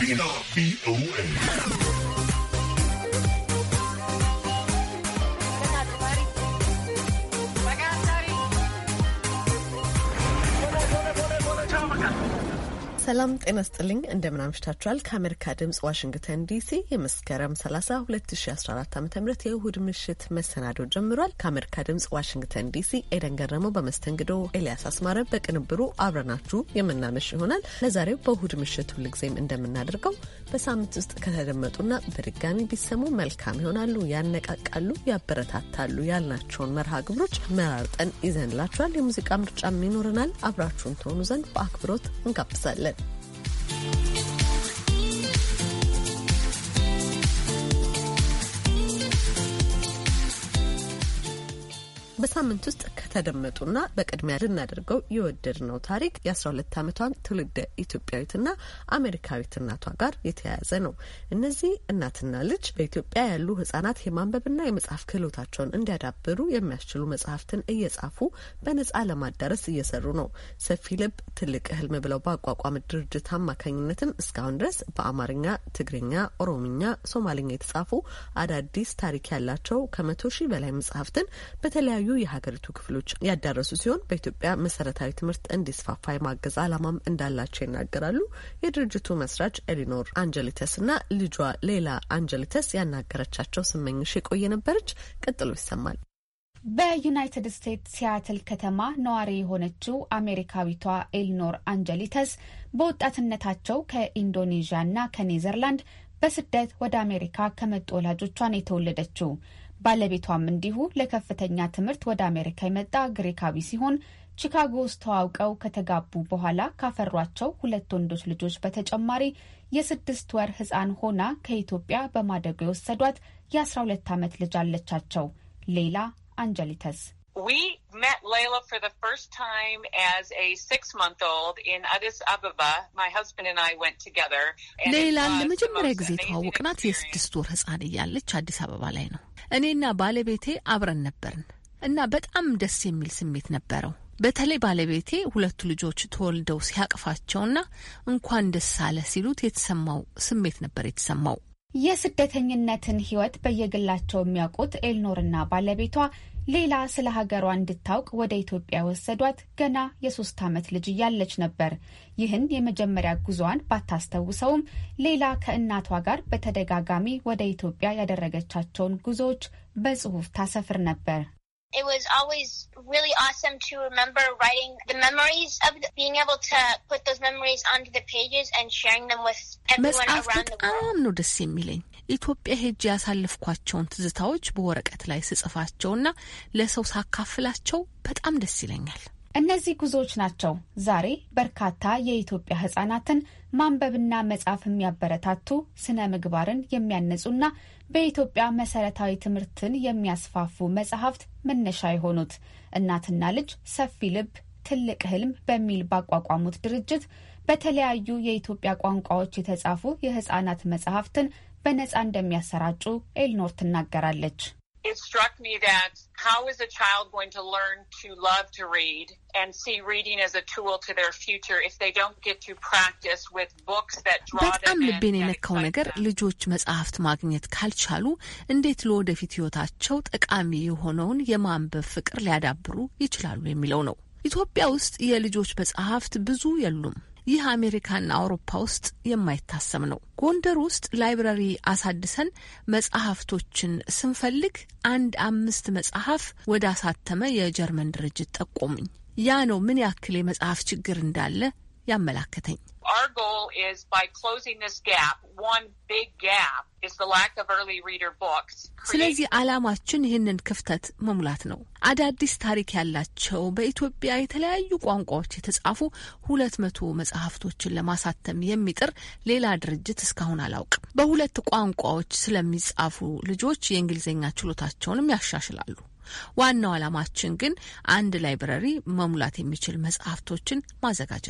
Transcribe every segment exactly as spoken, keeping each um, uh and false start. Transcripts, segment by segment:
ጋቢና ቪኦኤ ሰላም ጤና ይስጥልኝ። እንደምን አምሽታችኋል? ከአሜሪካ ድምጽ ዋሽንግተን ዲሲ የመስከረም ሰላሳ ሁለት ሺ አስራ አራት ዓመተ ምህረት የእሁድ ምሽት መሰናዶ ጀምሯል። ከአሜሪካ ድምጽ ዋሽንግተን ዲሲ ኤደን ገረመው በመስተንግዶ፣ ኤልያስ አስማረ በቅንብሩ አብረናችሁ የምናመሽ ይሆናል። ለዛሬው በእሁድ ምሽት ሁልጊዜም እንደምናደርገው በሳምንት ውስጥ ከተደመጡና በድጋሚ ቢሰሙ መልካም ይሆናሉ፣ ያነቃቃሉ፣ ያበረታታሉ ያልናቸውን መርሃ ግብሮች መራርጠን ይዘንላችኋል። የሙዚቃ ምርጫም ይኖረናል። አብራችሁን ትሆኑ ዘንድ በአክብሮት እንጋብዛለን። በሳምንት ውስጥ ከተደመጡና በቅድሚያ ልናደርገው የወደድነው ታሪክ የአስራ ሁለት ዓመቷን ትውልደ ኢትዮጵያዊትና አሜሪካዊት እናቷ ጋር የተያያዘ ነው። እነዚህ እናትና ልጅ በኢትዮጵያ ያሉ ህጻናት የማንበብና የመጻፍ ክህሎታቸውን እንዲያዳብሩ የሚያስችሉ መጽሐፍትን እየጻፉ በነጻ ለማዳረስ እየሰሩ ነው። ሰፊ ልብ ትልቅ ህልም ብለው ባቋቋመ ድርጅት አማካኝነትም እስካሁን ድረስ በአማርኛ፣ ትግርኛ፣ ኦሮምኛ፣ ሶማሊኛ የተጻፉ አዳዲስ ታሪክ ያላቸው ከመቶ ሺህ በላይ መጽሐፍትን በተለያዩ የሀገሪቱ ክፍሎች ያዳረሱ ሲሆን በኢትዮጵያ መሰረታዊ ትምህርት እንዲስፋፋ የማገዝ ዓላማም እንዳላቸው ይናገራሉ። የድርጅቱ መስራች ኤሊኖር አንጀሊተስና ልጇ ሌላ አንጀሊተስ ያናገረቻቸው ስመኝሽ የቆየ ነበረች። ቀጥሎ ይሰማል። በዩናይትድ ስቴትስ ሲያትል ከተማ ነዋሪ የሆነችው አሜሪካዊቷ ኤሊኖር አንጀሊተስ በወጣትነታቸው ከኢንዶኔዥያና ከኔዘርላንድ በስደት ወደ አሜሪካ ከመጡ ወላጆቿን የተወለደችው። ባለቤቷም እንዲሁ ለከፍተኛ ትምህርት ወደ አሜሪካ የመጣ ግሪካዊ ሲሆን ቺካጎ ውስጥ ተዋውቀው ከተጋቡ በኋላ ካፈሯቸው ሁለት ወንዶች ልጆች በተጨማሪ የስድስት ወር ሕፃን ሆና ከኢትዮጵያ በማደጎ የወሰዷት የአስራ ሁለት ዓመት ልጅ አለቻቸው። ሌላ አንጀሊተስ We met Layla for the first time as a six-month-old in Addis Ababa. My husband and I went together. ሌላን ለመጀመሪያ ጊዜ ተዋወቅናት የስድስት ወር ሕፃን እያለች አዲስ አበባ ላይ ነው። እኔና ባለቤቴ አብረን ነበርን እና በጣም ደስ የሚል ስሜት ነበረው። በተለይ ባለቤቴ ሁለቱ ልጆች ተወልደው ሲያቅፋቸውና እንኳን ደስ አለ ሲሉት የተሰማው ስሜት ነበር የተሰማው። የስደተኝነትን ሕይወት በየግላቸው የሚያውቁት ኤሊኖርና ባለቤቷ ሌላ ስለ ሀገሯ እንድታውቅ ወደ ኢትዮጵያ ወሰዷት ገና የሶስት ዓመት ልጅ እያለች ነበር። ይህን የመጀመሪያ ጉዞዋን ባታስተውሰውም ሌላ ከእናቷ ጋር በተደጋጋሚ ወደ ኢትዮጵያ ያደረገቻቸውን ጉዞዎች በጽሑፍ ታሰፍር ነበር። It was always really awesome to remember writing the memories of the, being able to put those memories onto the pages and sharing them with everyone around the world. በጣም ነው ደስ የሚለኝ ኢትዮጵያ ሄጄ ያሳለፍኳቸውን ትዝታዎች በወረቀት ላይ ስጽፋቸውና ለሰው ሳካፍላቸው በጣም ደስ ይለኛል። እነዚህ ጉዞዎች ናቸው ዛሬ በርካታ የኢትዮጵያ ህጻናትን ማንበብና መጻፍ የሚያበረታቱ፣ ስነ ምግባርን የሚያነጹና በኢትዮጵያ መሰረታዊ ትምህርትን የሚያስፋፉ መጽሐፍት መነሻ የሆኑት። እናትና ልጅ ሰፊ ልብ ትልቅ ህልም በሚል ባቋቋሙት ድርጅት በተለያዩ የኢትዮጵያ ቋንቋዎች የተጻፉ የህጻናት መጽሐፍትን በነጻ እንደሚያሰራጩ ኤሊኖር ትናገራለች። It struck me that how is a child going to learn to love to read and see reading as a tool to their future if they don't get to practice with books that draw them in? በጣም ልቤን የነካው ነገር ልጆች መጽሐፍት ማግኘት ካልቻሉ እንዴት ለወደፊት ህይወታቸው ጠቃሚ የሆነውን የማንበብ ፍቅር ሊያዳብሩ ይችላሉ የሚለው ነው። ኢትዮጵያ ውስጥ የልጆች መጽሐፍት ብዙ የሉም። ይህ አሜሪካና አውሮፓ ውስጥ የማይታሰብ ነው። ጎንደር ውስጥ ላይብራሪ አሳድሰን መጽሐፍቶችን ስንፈልግ አንድ አምስት መጽሐፍ ወደ አሳተመ የጀርመን ድርጅት ጠቆሙኝ። ያ ነው ምን ያክል የመጽሐፍ ችግር እንዳለ ያመላከተኝ። Our goal is by closing this gap, one big gap is the lack of early reader books. ስለዚህ ዓላማችን ይህንን ክፍተት መሙላት ነው። አዳዲስ ታሪክ ያላቸው በኢትዮጵያ የተለያዩ ቋንቋዎች የተጻፉ ሁለት መቶ መጽሐፍቶችን ለማሳተም የሚጥር ሌላ ድርጅት እስካሁን አላውቅም። በሁለት ቋንቋዎች ስለሚጻፉ ልጆች የእንግሊዝኛ ችሎታቸውንም ያሻሽላሉ። ዋናው ዓላማችን ግን አንድ ላይብረሪ መሙላት የሚችል መጽሐፍቶችን ማዘጋጀት ነው።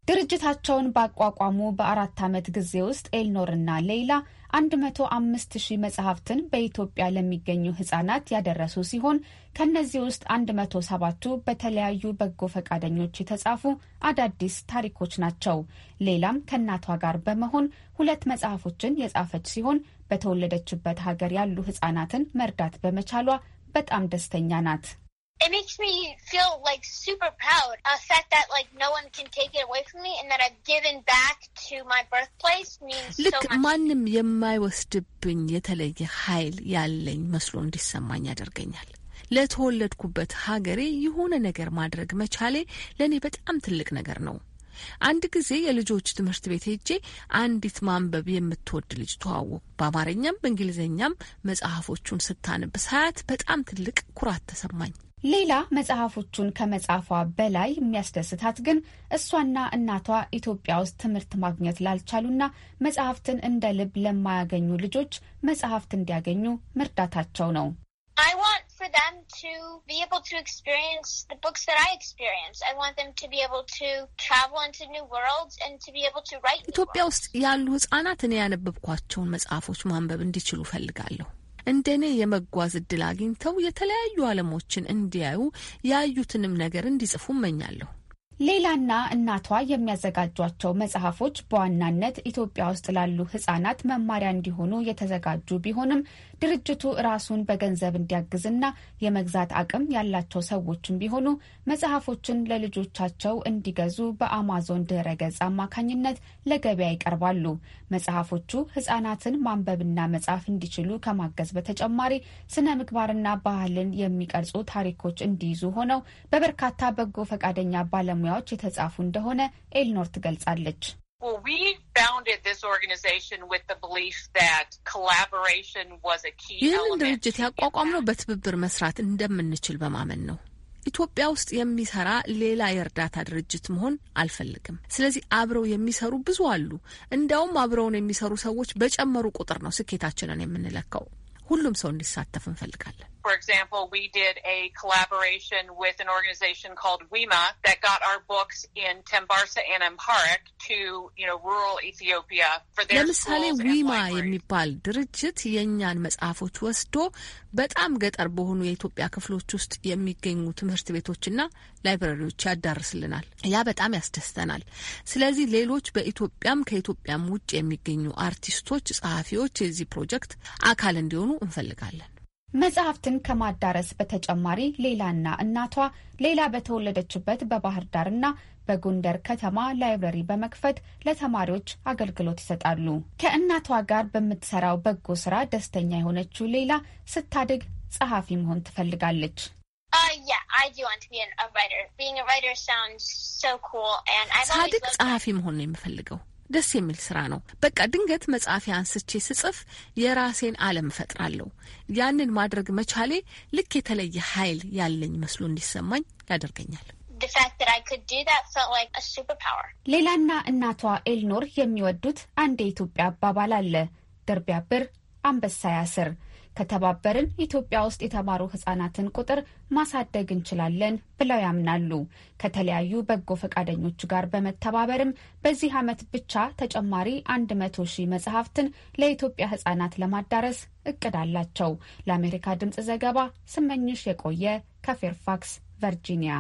ድርጅታቸውን ባቋቋሙ በአራት ዓመት ጊዜ ውስጥ ኤልኖርና ሌይላ አንድ መቶ አምስት ሺህ መጽሐፍትን በኢትዮጵያ ለሚገኙ ህጻናት ያደረሱ ሲሆን ከነዚህ ውስጥ አንድ መቶ ሰባቱ በተለያዩ በጎ ፈቃደኞች የተጻፉ አዳዲስ ታሪኮች ናቸው። ሌላም ከእናቷ ጋር በመሆን ሁለት መጽሐፎችን የጻፈች ሲሆን በተወለደችበት ሀገር ያሉ ህጻናትን መርዳት በመቻሏ በጣም ደስተኛ ናት። It makes me feel like super proud. The fact that like no one can take it away from me and that I've given back to my birthplace means so much. ማንም የማይወስድብኝ የተለየ ኃይል ያለኝ መስሎ እንዲሰማኝ ያደርገኛል። ለተወለድኩበት ሀገሬ የሆነ ነገር ማድረግ መቻሌ ለኔ በጣም ትልቅ ነገር ነው። አንድ ጊዜ የልጆች ትምህርት ቤት ሄጄ አንዲት ማንበብ የምትወድ ልጅ ተዋወቅኩ። በአማርኛም በእንግሊዝኛም መጽሐፎቹን ስታነብ ሳያት በጣም ትልቅ ኩራት ተሰማኝ። ሌላ መጽሐፎቹን ከመጻፏ በላይ የሚያስደስታት ግን እሷና እናቷ ኢትዮጵያ ውስጥ ትምህርት ማግኘት ላልቻሉና መጽሐፍትን እንደ ልብ ለማያገኙ ልጆች መጽሐፍት እንዲያገኙ መርዳታቸው ነው። I want for them to be able to experience the books that I experience. I want them to be able to travel into new worlds and to be able to write. ኢትዮጵያ ውስጥ ያሉ ህጻናት እኔ ያነበብኳቸውን መጽሐፎች ማንበብ እንዲችሉ ፈልጋለሁ። እንደኔ የመጓዝ እድል አግኝተው የተለያዩ ዓለሞችን እንዲያዩ ያዩትንም ነገር እንዲጽፉ እመኛለሁ። ሌላና እናቷ የሚያዘጋጇቸው መጽሐፎች በዋናነት ኢትዮጵያ ውስጥ ላሉ ህጻናት መማሪያ እንዲሆኑ የተዘጋጁ ቢሆንም ድርጅቱ ራሱን በገንዘብ እንዲያግዝና የመግዛት አቅም ያላቸው ሰዎችም ቢሆኑ መጽሐፎችን ለልጆቻቸው እንዲገዙ በአማዞን ድረገጽ አማካኝነት ለገበያ ይቀርባሉ። መጽሐፎቹ ህጻናትን ማንበብና መጻፍ እንዲችሉ ከማገዝ በተጨማሪ ስነ ምግባርና ባህልን የሚቀርጹ ታሪኮች እንዲይዙ ሆነው በበርካታ በጎ ፈቃደኛ ባለሙያዎች የተጻፉ እንደሆነ ኤልኖር ትገልጻለች። Well, we founded this organization with the belief that collaboration was a key element. ይህንን ድርጅት ያቋቋምነው በትብብር መስራት እንደምንችል በማመን ነው። ኢትዮጵያ ውስጥ የሚሰራ ሌላ የእርዳታ ድርጅት መሆን አልፈልግም። ስለዚህ አብረው የሚሰሩ ብዙ አሉ። እንደውም አብረውን የሚሰሩ ሰዎች በጨመሩ ቁጥር ነው ስኬታችንን የምንለካው። ሁሉም ሰው እንዲሳተፍ እንፈልጋለን። For example, we did a collaboration with an organization called WIMA that got our books in Tembarsa and Amharic to, you know, rural Ethiopia for their ለምሳሌ schools and ዊማ libraries. የሚባል ድርጅት የኛን መጽሐፎች ወስዶ በጣም ገጠር በሆኑ የኢትዮጵያ ክፍሎች ውስጥ የሚገኙ ትምህርት ቤቶችና ላይብረሪዎች ያዳርስልናል። ያ በጣም ያስደስተናል። ስለዚህ ሌሎች በኢትዮጵያም ከኢትዮጵያም ውጭ የሚገኙ አርቲስቶች፣ ጸሐፊዎች የዚህ ፕሮጀክት አካል እንዲሆኑ እንፈልጋለን። መጽሐፍትን ከማዳረስ በተጨማሪ ሌላና እናቷ ሌላ በተወለደችበት በባህር ዳርና በጎንደር ከተማ ላይብረሪ በመክፈት ለተማሪዎች አገልግሎት ይሰጣሉ። ከእናቷ ጋር በምትሰራው በጎ ስራ ደስተኛ የሆነችው ሌላ ስታድግ ጸሐፊ መሆን ትፈልጋለች። Uh, yeah, I do want to be a writer. Being a writer sounds so cool, and I've always ሳድግ loved ጸሐፊ መሆን ነው የምፈልገው። ደስ የሚል ስራ ነው። በቃ ድንገት መጽሐፊ አንስቼ ስጽፍ የራሴን ዓለም ፈጥራለሁ። ያንን ማድረግ መቻሌ ልክ የተለየ ኃይል ያለኝ መስሎ እንዲሰማኝ ያደርገኛል። the fact that I could do that felt like a superpower. ሌላና እናቷ ኤልኖር የሚወዱት አንድ የኢትዮጵያ አባባል አለ። ድር ቢያብር አንበሳ ያስር። ከተባበርን ኢትዮጵያ ውስጥ የተማሩ ህጻናትን ቁጥር ማሳደግ እንችላለን ብለው ያምናሉ። ከተለያዩ በጎ ፈቃደኞች ጋር በመተባበርም በዚህ ዓመት ብቻ ተጨማሪ አንድ መቶ ሺህ መጽሐፍትን ለኢትዮጵያ ህጻናት ለማዳረስ እቅድ አላቸው። ለአሜሪካ ድምጽ ዘገባ ስመኝሽ የቆየ ከፌርፋክስ ቨርጂኒያ።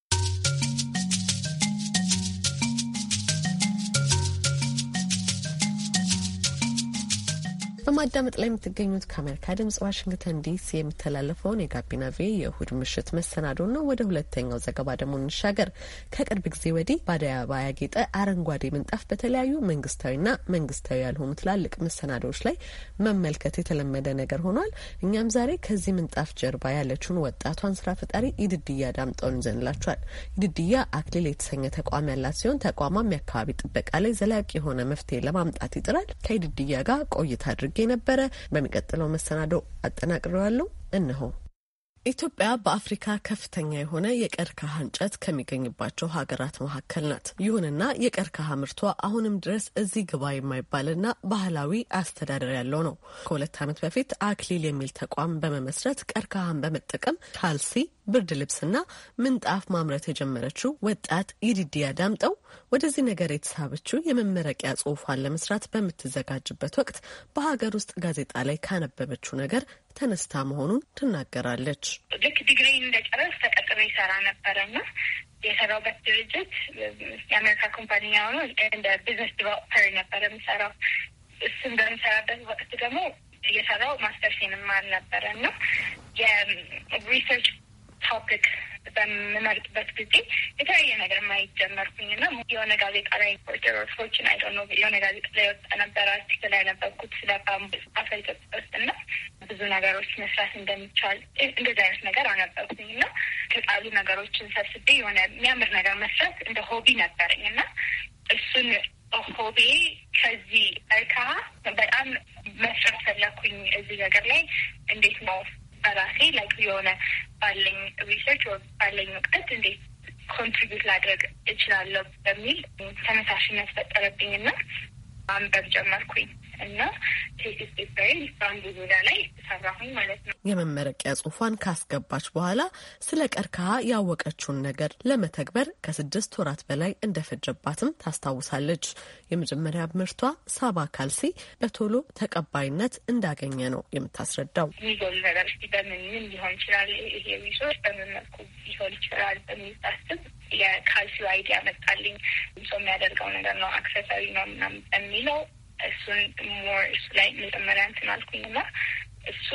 በማዳመጥ ላይ የምትገኙት ከአሜሪካ ድምጽ ዋሽንግተን ዲሲ የሚተላለፈውን የጋቢና ቪ የእሁድ ምሽት መሰናዶ ነው። ወደ ሁለተኛው ዘገባ ደግሞ እንሻገር። ከቅርብ ጊዜ ወዲህ በአደይ አበባ ያጌጠ አረንጓዴ ምንጣፍ በተለያዩ መንግስታዊና መንግስታዊ ያልሆኑ ትላልቅ መሰናዶዎች ላይ መመልከት የተለመደ ነገር ሆኗል። እኛም ዛሬ ከዚህ ምንጣፍ ጀርባ ያለችውን ወጣቷን ስራ ፈጣሪ ኢድድያ ዳምጠውን ይዘንላችኋል። ኢድድያ አክሊል የተሰኘ ተቋም ያላት ሲሆን ተቋሟም የአካባቢ ጥበቃ ላይ ዘላቂ የሆነ መፍትሄ ለማምጣት ይጥራል። ከኢድድያ ጋር ቆይታ አድርጌ ነበረ። በሚቀጥለው መሰናዶ አጠናቅረዋለሁ። እነሆ ኢትዮጵያ በአፍሪካ ከፍተኛ የሆነ የቀርከሃ እንጨት ከሚገኝባቸው ሀገራት መካከል ናት። ይሁንና የቀርከሃ ምርቷ አሁንም ድረስ እዚህ ግባ የማይባልና ባህላዊ አስተዳደር ያለው ነው። ከሁለት ዓመት በፊት አክሊል የሚል ተቋም በመመስረት ቀርከሃን በመጠቀም ካልሲ፣ ብርድ ልብስና ምንጣፍ ማምረት የጀመረችው ወጣት ይዲዲያ ዳምጠው ወደዚህ ነገር የተሳበችው የመመረቂያ ጽሑፏን ለመስራት በምትዘጋጅበት ወቅት በሀገር ውስጥ ጋዜጣ ላይ ካነበበችው ነገር ተነስታ መሆኑን ትናገራለች። ልክ ዲግሪ እንደጨረስ ተቀጥሮ ይሰራ ነበረና የሰራውበት ድርጅት የአሜሪካ ኮምፓኒ ሆኖ እንደ ቢዝነስ ዲቨሎፐር ነበረ የሚሰራው። እሱም በሚሰራበት ወቅት ደግሞ እየሰራው ማስተርሴን እማር ነበረ እና የሪሰርች ቶፒክ በምመርጥበት ጊዜ የተለያየ ነገር ማየት ጀመርኩኝ እና የሆነ ጋዜጣ ላይ ፎርችን አይ ዶንት ኖ የሆነ ጋዜጣ ላይ ወጣ ነበር አርቲክል ላይ ነበርኩት ስለ ባምቡ አሳ ኢትዮጵያ ውስጥ እና ብዙ ነገሮች መስራት እንደሚቻል እንደዚህ አይነት ነገር አነበርኩኝ እና ከጣሉ ነገሮችን ሰብስቤ የሆነ የሚያምር ነገር መስራት እንደ ሆቢ ነበረኝ እና እሱን ሆቢ ከዚህ ቀርከሃ በጣም መስራት ፈለኩኝ። እዚህ ነገር ላይ እንዴት ነው በራሴ ላይክ የሆነ ባለኝ ሪሰርች ወይ ባለኝ እውቀት እንዴት ኮንትሪቢዩት ላድረግ እችላለሁ በሚል ተነሳሽነት ፈጠረብኝና አንበብ ጀመርኩኝ እና ቴሲስ ፔፐሬን በአንዱ ዙሪያ ላይ ሰራሁኝ ማለት ነው። የመመረቂያ ጽሑፏን ካስገባች በኋላ ስለ ቀርከሃ ያወቀችውን ነገር ለመተግበር ከስድስት ወራት በላይ እንደፈጀባትም ታስታውሳለች። የመጀመሪያ ምርቷ ሳባ ካልሲ በቶሎ ተቀባይነት እንዳገኘ ነው የምታስረዳው። የሚጎሉ ነገር እስቲ በምን ምን ሊሆን ይችላል፣ ይሄ ሪሶርስ በምን መልኩ ሊሆን ይችላል በሚል ሳስብ የካልሲው አይዲያ መጣልኝ። ሰው የሚያደርገው ነገር ነው፣ አክሰሰሪ ነው ምናምን በሚለው እሱን ሞር እሱ ላይ መጀመሪያ እንትን አልኩኝና እሱ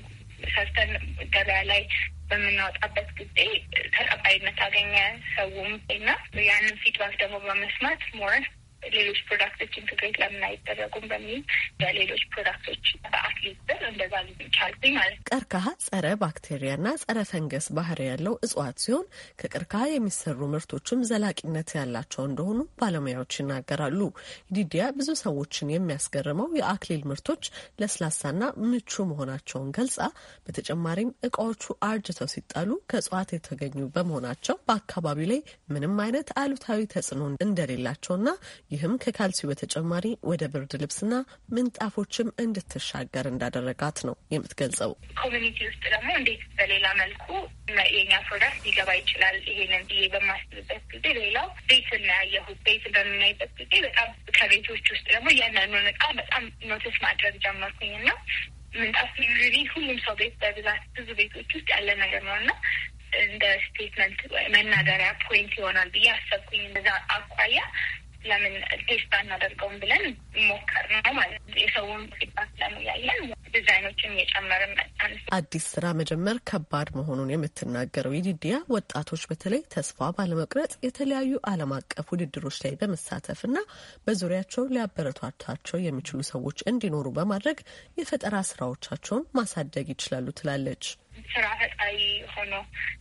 ሰርተን ገበያ ላይ በምናወጣበት ጊዜ ተቀባይነት አገኘ ሰውም እና ያንን ፊድባክ ደግሞ በመስማት ሞር ሌሎች ፕሮዳክቶች ኢንትግሬት ለምን አይደረጉም በሚል በሌሎች ፕሮዳክቶች በአክሊል ብር እንደዛ ሊቻልኩኝ ማለት ነው። ቀርከሃ ጸረ ባክቴሪያና ጸረ ፈንገስ ባህሪ ያለው እጽዋት ሲሆን ከቀርከሃ የሚሰሩ ምርቶችም ዘላቂነት ያላቸው እንደሆኑ ባለሙያዎች ይናገራሉ። ዲዲያ ብዙ ሰዎችን የሚያስገርመው የአክሊል ምርቶች ለስላሳና ምቹ መሆናቸውን ገልጻ በተጨማሪም እቃዎቹ አርጅተው ሲጣሉ ከእጽዋት የተገኙ በመሆናቸው በአካባቢው ላይ ምንም አይነት አሉታዊ ተጽዕኖ እንደሌላቸውና ይህም ከካልሲው በተጨማሪ ወደ ብርድ ልብስና ምንጣፎችም እንድትሻገር እንዳደረጋት ነው የምትገልጸው። ኮሚኒቲ ውስጥ ደግሞ እንዴት በሌላ መልኩ የኛ ፕሮዳክት ሊገባ ይችላል ይሄንን ብዬ በማስብበት ጊዜ ሌላው ቤት እናያየሁት ቤት በምናይበት ጊዜ በጣም ከቤቶች ውስጥ ደግሞ ያንኑን እቃ በጣም ኖቲስ ማድረግ ጀመርኩኝ እና ምንጣፍ ሪሊ ሁሉም ሰው ቤት በብዛት ብዙ ቤቶች ውስጥ ያለ ነገር ነው እና እንደ ስቴትመንት መናገሪያ ፖይንት ይሆናል ብዬ አሰብኩኝ። እንደዛ አኳያ ለምን ቴስት አናደርገውም ብለን ሞከር ነው ማለት ነው። የሰውን ፊድባክ ለሙያየን ዲዛይኖችን እየጨመርን መጣን። አዲስ ስራ መጀመር ከባድ መሆኑን የምትናገረው ይዲዲያ ወጣቶች በተለይ ተስፋ ባለመቁረጥ የተለያዩ ዓለም አቀፍ ውድድሮች ላይ በመሳተፍና በዙሪያቸው ሊያበረታቷቸው የሚችሉ ሰዎች እንዲኖሩ በማድረግ የፈጠራ ስራዎቻቸውን ማሳደግ ይችላሉ ትላለች። ስራ ፈጣሪ ሆኖ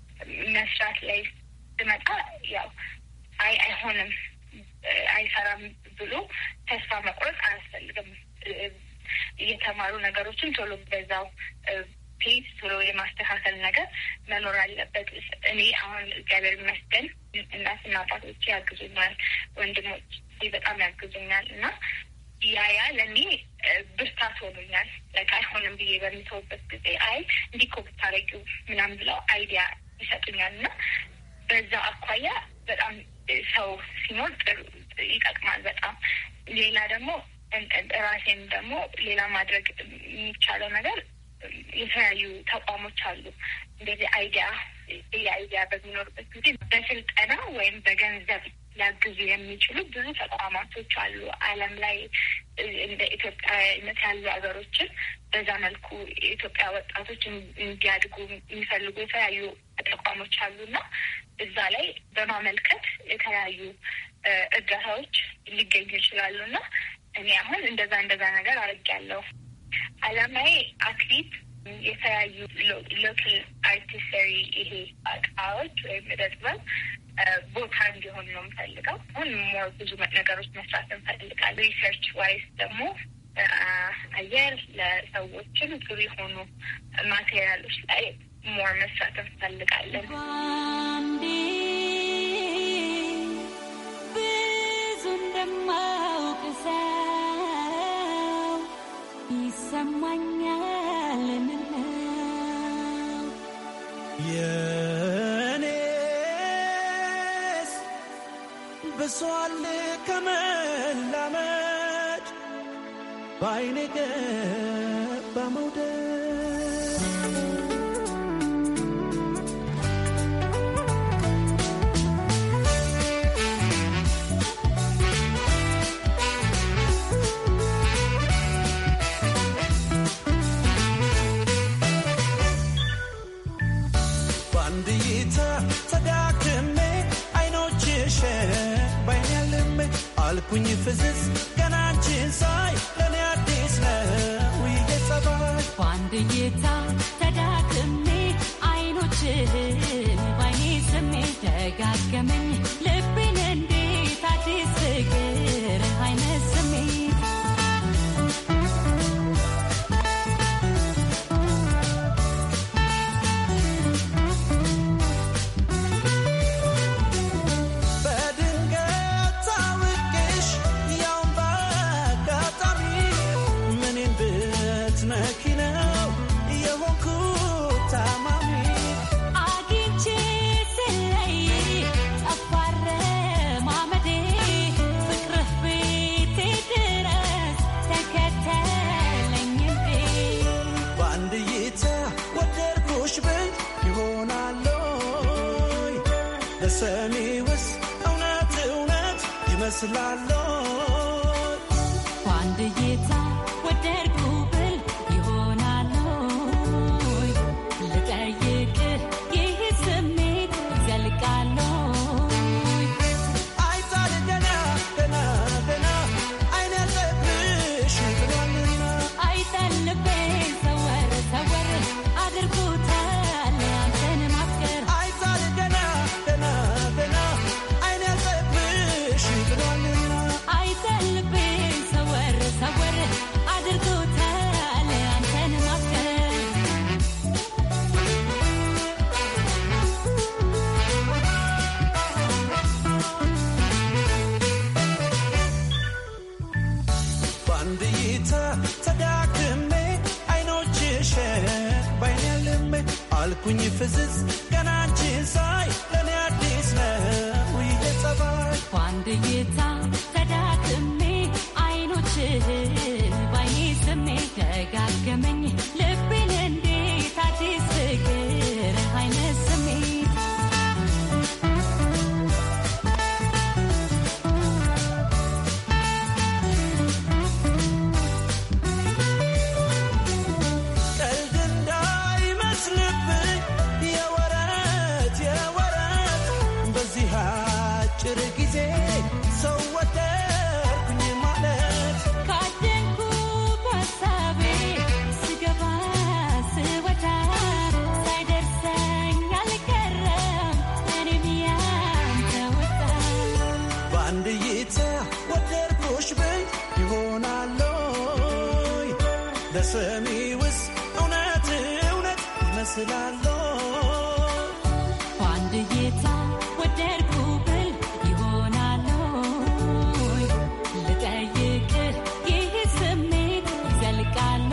መስራት ላይ ስመጣ ያው አይ አይሆንም አይሰራም ብሎ ተስፋ መቁረጥ አያስፈልግም። እየተማሩ ነገሮችን ቶሎ በዛው ፔጅ ቶሎ የማስተካከል ነገር መኖር አለበት። እኔ አሁን እግዚአብሔር ይመስገን እናትና አባቶቼ ያግዙኛል፣ ወንድሞች በጣም ያግዙኛል እና ያ ያ ለእኔ ብርታት ሆኖኛል። ለካ አይሆንም ብዬ በሚተውበት ጊዜ አይ እንዲህ እኮ ብታረጊው ምናምን ብለው አይዲያ ይሰጡኛል እና በዛ አኳያ በጣም ሰው ሲኖር ይጠቅማል በጣም። ሌላ ደግሞ ራሴን ደግሞ ሌላ ማድረግ የሚቻለው ነገር የተለያዩ ተቋሞች አሉ። እንደዚህ አይዲያ የአይዲያ በሚኖርበት ጊዜ በስልጠና ወይም በገንዘብ ሊያግዙ የሚችሉ ብዙ ተቋማቶች አሉ ዓለም ላይ እንደ ኢትዮጵያ አይነት ያሉ ሀገሮችን በዛ መልኩ የኢትዮጵያ ወጣቶች እንዲያድጉ የሚፈልጉ የተለያዩ ተቋሞች አሉና እዛ ላይ በማመልከት የተለያዩ እርዳታዎች ሊገኙ ይችላሉና እኔ አሁን እንደዛ እንደዛ ነገር አድርጌያለሁ። አላማዬ አክሊት የተለያዩ ሎካል አርቲስተሪ ይሄ እቃዎች ወይም እደጥበብ ቦታ እንዲሆን ነው የምፈልገው። አሁን ሞር ብዙ ነገሮች መስራት እንፈልጋለን። ሪሰርች ዋይስ ደግሞ አየር ለሰዎችም ጥሩ የሆኑ ማቴሪያሎች ላይ ሞር መስራት እንፈልጋለን። ብዙ እንደማውቅ ሰው ይሰማኛል የኔስ ብሷል ከመላመድ ባይኔ ገባ መውደድ ኩኝ ፍዝዝ ገናችን ሳይ ለኔ አዲስ ነው ይየጸባይ ባንድየታ ተዳክሜ አይኖችህን ባይኔ ስሜ ደጋገመኝ ልቤን እንዴት አዲስ ፍቅር አይነት ስሜት ሰሚውስ እውነት እውነት ይመስላል ባንድየታ ወደድኩ ብል ይሆናል ልጠይቅ ይህ ስሜት ይዘልቃል አይታል ገና ገና ገና አይነ ልብሽ ብሏልና አይታል ልቤን ሰወር ሰወር አድርጎታል አንተን ማፍቀር አይታል ገና ኩኝ ፍዝዝ ገናችን ሳይ ለኔ አዲስ ነው ይየጸባይ ባንድየታ ተዳክሜ አይኖችህን ባይኔ ስሜ ደጋገመኝ ልቤን እንዴት አዲስ ፍቅር አይነት ስሜት ሰሚውስ እውነት እውነት ይመስላል ባንድየታ ወደድኩ ብል ይሆናል ልጠይቅ ይህ ስሜት ይዘልቃል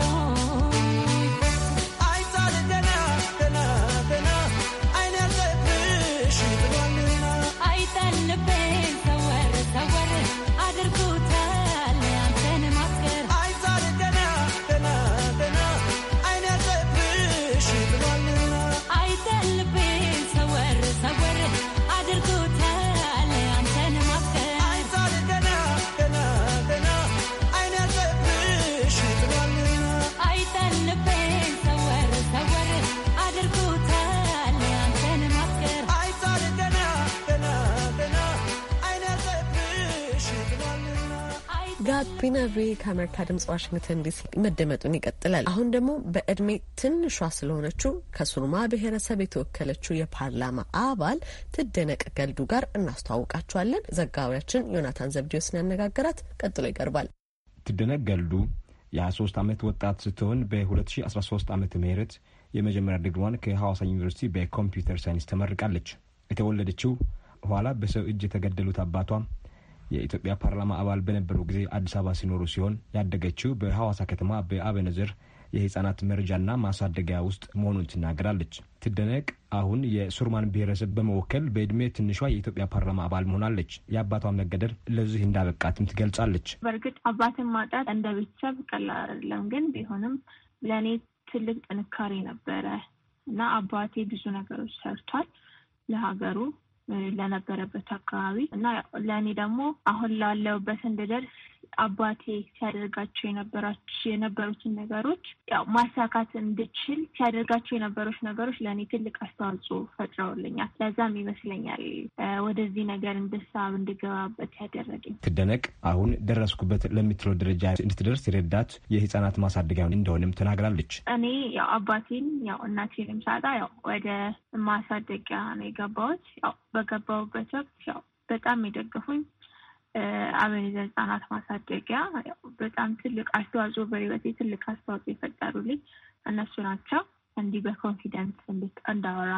አይታል ገና ገና ገና አይነ ልብሽ ብሏልና አይታል ልቤን ሰወር ሰወር አድርጎታል አንተን ማፍቀር አይታል ገና ገና ገና አይነ ልብሽ ብሏልና አይታል ልቤን ሰወር ሰወር አድርጎታል አንተን ማፍቀር አይታል ገና ገና ገና አይነ ልብሽ ብሏልና አይታል ልቤን ሰወር ሰወር አድርጎታል አንተን ማፍቀር አይታል ገና ገና ገና አይነ ልብሽ ብሏልና ጋቢና ቪ ከአሜሪካ ድምጽ ዋሽንግተን ዲሲ መደመጡን ይቀጥላል። አሁን ደግሞ በእድሜ ትንሿ ስለሆነችው ከሱሩማ ብሔረሰብ የተወከለችው የፓርላማ አባል ትደነቅ ገልዱ ጋር እናስተዋውቃችኋለን። ዘጋቢያችን ዮናታን ዘብዲዮስን ያነጋገራት ቀጥሎ ይቀርባል። ትደነቅ ገልዱ የሀያ ሶስት ዓመት ወጣት ስትሆን በሁለት ሺ አስራ ሶስት ዓመተ ምህረት የመጀመሪያ ዲግሪዋን ከሐዋሳ ዩኒቨርሲቲ በኮምፒውተር ሳይንስ ተመርቃለች። የተወለደችው ኋላ በሰው እጅ የተገደሉት አባቷ የኢትዮጵያ ፓርላማ አባል በነበሩ ጊዜ አዲስ አበባ ሲኖሩ ሲሆን ያደገችው በሐዋሳ ከተማ በአበነዘር የህፃናት መረጃና ማሳደጊያ ውስጥ መሆኑን ትናገራለች። ትደነቅ አሁን የሱርማን ብሔረሰብ በመወከል በእድሜ ትንሿ የኢትዮጵያ ፓርላማ አባል መሆናለች። የአባቷን መገደል ለዚህ እንዳበቃትም ትገልጻለች። በእርግጥ አባትን ማጣት እንደ ቤተሰብ ቀላል አይደለም፣ ግን ቢሆንም ለእኔ ትልቅ ጥንካሬ ነበረ እና አባቴ ብዙ ነገሮች ሰርቷል ለሀገሩ ለነበረበት አካባቢ እና ለእኔ ደግሞ አሁን ላለሁበት እንድደርስ አባቴ ሲያደርጋቸው የነበራቸው የነበሩትን ነገሮች ያው ማሳካት እንድችል ሲያደርጋቸው የነበሩት ነገሮች ለእኔ ትልቅ አስተዋጽኦ ፈጥረውልኛል። ለዛም ይመስለኛል ወደዚህ ነገር እንድሳብ እንድገባበት ያደረገኝ። ትደነቅ አሁን ደረስኩበት ለምትለው ደረጃ እንድትደርስ የረዳት የህፃናት ማሳደጊያ እንደሆነም ተናግራለች። እኔ ያው አባቴን ያው እናቴንም ሳጣ ያው ወደ ማሳደጊያ ነው የገባሁት። ያው በገባሁበት ወቅት ያው በጣም የደገፉኝ አበነዘር ህጻናት ማሳደጊያ በጣም ትልቅ አስተዋጽኦ በህይወቴ ትልቅ አስተዋጽኦ የፈጠሩልኝ እነሱ ናቸው። እንዲህ በኮንፊደንስ እንዳወራ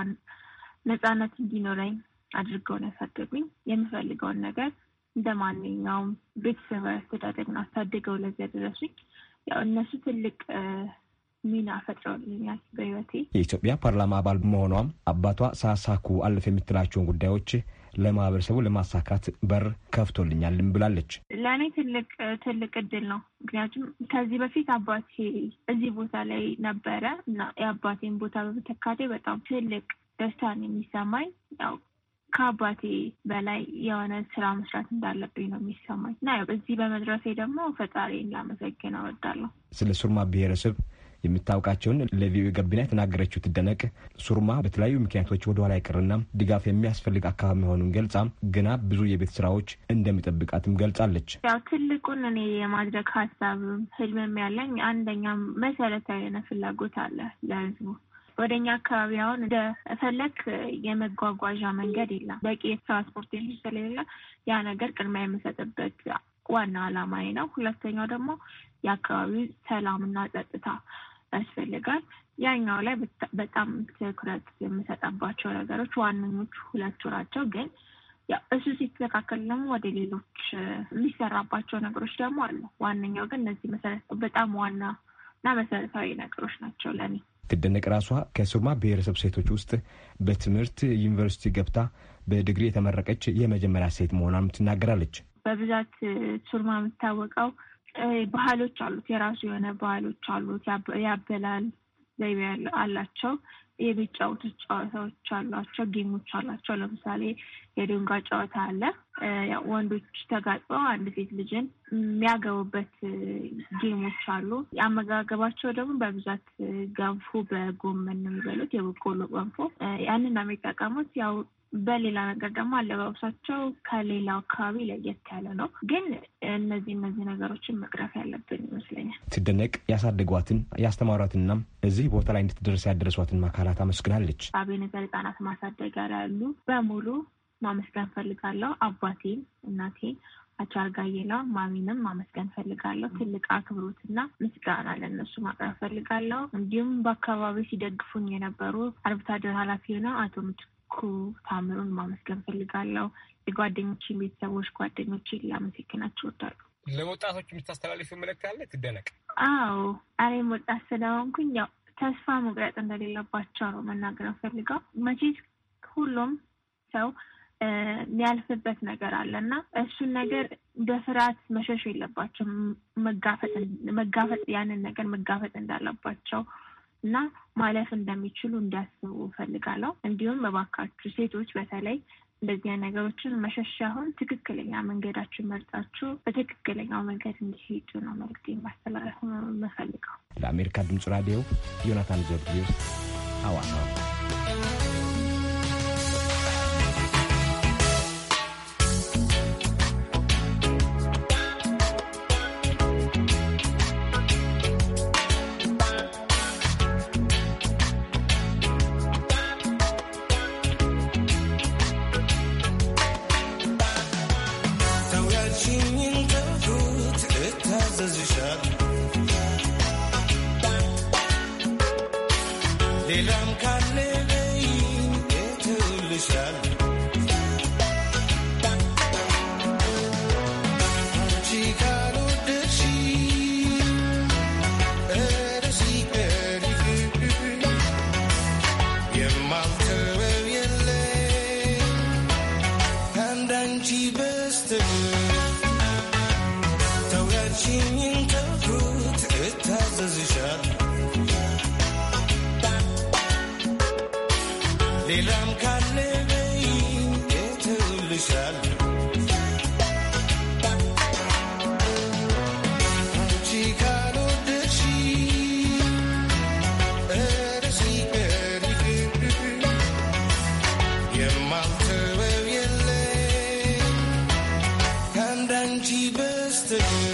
ነፃነት እንዲኖረኝ አድርገው ነው ያሳደጉኝ። የምፈልገውን ነገር እንደማንኛውም ቤተሰብ አስተዳደግ ነው አሳድገው ለዚህ ያደረሱኝ። ያው እነሱ ትልቅ ሚና ፈጥረውልኛል በህይወቴ። የኢትዮጵያ ፓርላማ አባል መሆኗም አባቷ ሳሳኩ አለፈ የምትላቸውን ጉዳዮች ለማህበረሰቡ ለማሳካት በር ከፍቶልኛልም ብላለች። ለእኔ ትልቅ ትልቅ እድል ነው። ምክንያቱም ከዚህ በፊት አባቴ እዚህ ቦታ ላይ ነበረ እና የአባቴን ቦታ በመተካቴ በጣም ትልቅ ደስታን የሚሰማኝ ያው ከአባቴ በላይ የሆነ ስራ መስራት እንዳለብኝ ነው የሚሰማኝ እና ያው እዚህ በመድረሴ ደግሞ ፈጣሪን ላመሰግን እወዳለሁ። ስለ ሱርማ ብሔረሰብ የምታውቃቸውን ለቪኦኤ ጋቢና የተናገረችው ትደነቅ ሱርማ በተለያዩ ምክንያቶች ወደ ኋላ ይቀርና ድጋፍ የሚያስፈልግ አካባቢ መሆኑን ገልጻ ገና ብዙ የቤት ስራዎች እንደሚጠብቃትም ገልጻለች። ያው ትልቁን እኔ የማድረግ ሀሳብ ህልምም ያለኝ አንደኛ መሰረታዊ የሆነ ፍላጎት አለ ለህዝቡ። ወደኛ አካባቢ አሁን እንደፈለክ የመጓጓዣ መንገድ የለም፣ በቂ የትራንስፖርት ስለሌለ ያ ነገር ቅድሚያ የምሰጥበት ዋና አላማዬ ነው። ሁለተኛው ደግሞ የአካባቢው ሰላምና ጸጥታ ያስፈልጋል። ያኛው ላይ በጣም ትኩረት የምሰጠባቸው ነገሮች ዋነኞቹ ሁለቱ ናቸው። ግን ያው እሱ ሲስተካከል ደግሞ ወደ ሌሎች የሚሰራባቸው ነገሮች ደግሞ አሉ። ዋነኛው ግን እነዚህ መሰረት በጣም ዋና እና መሰረታዊ ነገሮች ናቸው ለኔ። ትደነቅ ራሷ ከሱርማ ብሔረሰብ ሴቶች ውስጥ በትምህርት ዩኒቨርሲቲ ገብታ በዲግሪ የተመረቀች የመጀመሪያ ሴት መሆኗን ትናገራለች። በብዛት ሱርማ የምታወቀው ባህሎች አሉት፣ የራሱ የሆነ ባህሎች አሉት፣ ያበላል ዘይቤ አላቸው፣ የሚጫወቱት ጨዋታዎች አሏቸው፣ ጌሞች አላቸው። ለምሳሌ የዶንጋ ጨዋታ አለ። ወንዶች ተጋጥመው አንድ ሴት ልጅን የሚያገቡበት ጌሞች አሉ። አመጋገባቸው ደግሞ በብዛት ገንፎ በጎመን ነው የሚበሉት፣ የበቆሎ ገንፎ። ያንን ነው የሚጠቀሙት። ያው በሌላ ነገር ደግሞ አለባበሳቸው ከሌላው አካባቢ ለየት ያለ ነው። ግን እነዚህ እነዚህ ነገሮችን መቅረፍ ያለብን ይመስለኛል። ትደነቅ ያሳደጓትን ያስተማሯትና እዚህ ቦታ ላይ እንድትደርስ ያደረሷትን አካላት አመስግናለች። አበነዘር ህጻናት ማሳደጊያ ያሉ በሙሉ ማመስገን ፈልጋለሁ። አባቴን፣ እናቴን፣ አቻርጋየላ ማሚንም ማመስገን ፈልጋለሁ። ትልቅ አክብሮትና ምስጋና ለእነሱ ማቅረብ ፈልጋለሁ። እንዲሁም በአካባቢ ሲደግፉኝ የነበሩ አርብቶ አደር ኃላፊ ነው አቶ ምትኩ ታምሩን ማመስገን ፈልጋለሁ። የጓደኞቼን ቤተሰቦች ጓደኞቼን ላመሰግናቸው እወዳለሁ። ለወጣቶች የምታስተላልፊው መልእክት አለ ትደነቅ? አዎ እኔም ወጣት ስለሆንኩኝ ያው ተስፋ መቁረጥ እንደሌለባቸው ነው መናገር ፈልገው። መቼስ ሁሉም ሰው የሚያልፍበት ነገር አለና እሱን ነገር በፍርሃት መሸሽ የለባቸው። መጋፈጥ መጋፈጥ ያንን ነገር መጋፈጥ እንዳለባቸው እና ማለፍ እንደሚችሉ እንዲያስቡ ፈልጋለሁ። እንዲሁም በባካችሁ ሴቶች በተለይ እንደዚህ ነገሮችን መሸሽ ሳይሆን ትክክለኛ መንገዳችሁን መርጣችሁ በትክክለኛው መንገድ እንዲሄዱ ነው መልዕክቴን ማስተላለፍ የምፈልገው። ለአሜሪካ ድምጽ ራዲዮ ዮናታን ዘብዴዎስ ሐዋሳ። ሌላም ካለ ትልሻል ሌላም ካለ ትልሻል አንቺ ካልወደድሽ እረሺ ቀሪ የማልተወው የለም ከአንዳንቺ በስተቀር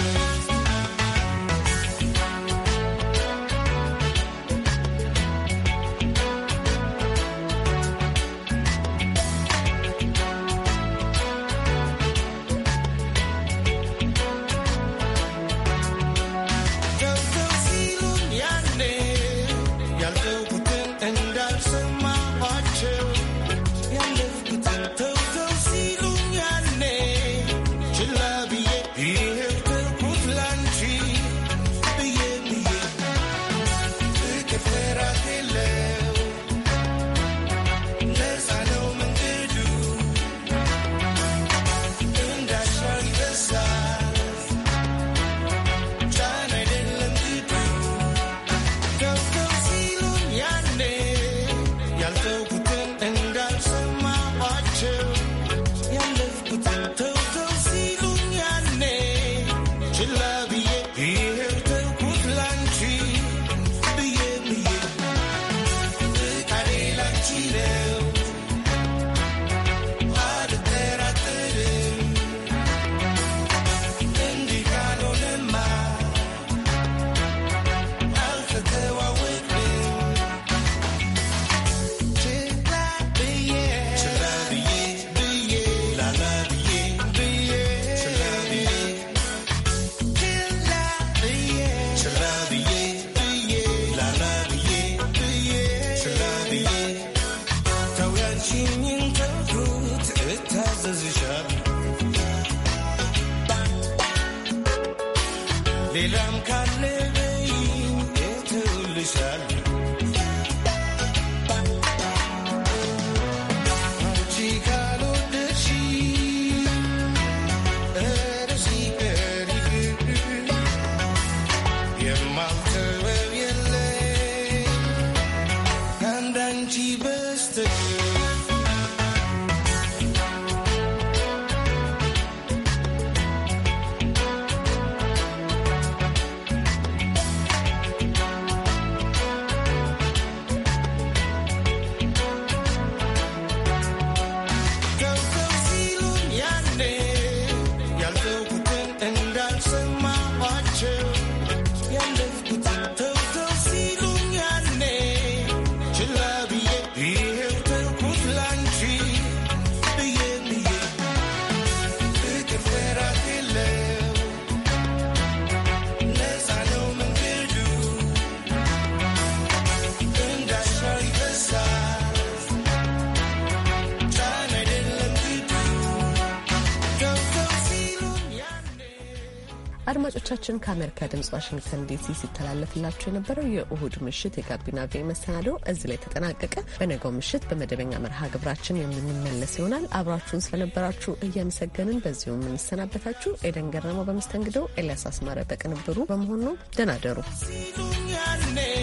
ሌላም ካለ ትልሻል አንቺ ካልወደድሽ እረሺ ቀሪ የማልተወው የለም ከአንዳንቺ በስተቀር አድማጮቻችን ከአሜሪካ ድምጽ ዋሽንግተን ዲሲ ሲተላለፍላችሁ የነበረው የእሁድ ምሽት የጋቢና ቪ መሰናዶ እዚህ ላይ ተጠናቀቀ። በነገው ምሽት በመደበኛ መርሃ ግብራችን የምንመለስ ይሆናል። አብራችሁን ስለነበራችሁ እያመሰገንን በዚሁ የምንሰናበታችሁ ኤደን ገረመው በመስተንግዶው፣ ኤልያስ አስማረ በቅንብሩ በመሆኑ ደህና ደሩ።